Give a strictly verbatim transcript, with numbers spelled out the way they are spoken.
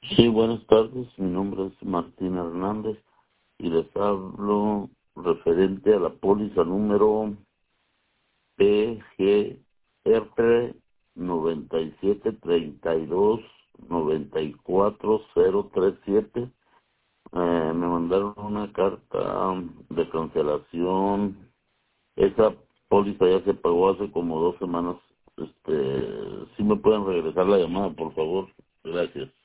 Sí, buenas tardes. Mi nombre es Martín Hernández y les hablo referente a la póliza número P G R noventa y siete treinta y dos noventa y cuatro cero tres siete. Eh, me mandaron una carta de cancelación. Esa póliza ya se pagó hace como dos semanas. Este, si me pueden regresar la llamada, por favor. Gracias.